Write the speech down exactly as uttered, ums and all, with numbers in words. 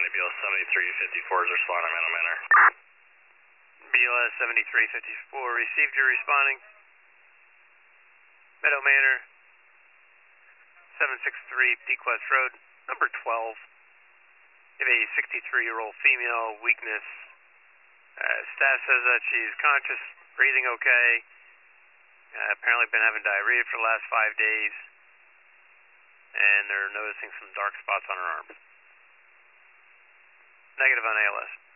County, B L S seventy-three fifty-four is responding, Meadow Manor. B L S seventy-three fifty-four, received your responding. Meadow Manor, seven sixty-three Pequest Road, number twelve. You have a sixty-three-year-old female, weakness. Uh, staff says that she's conscious, breathing okay. Uh, apparently been having diarrhea for the last five days. And they're noticing some dark spots on her arm. Negative on A L S.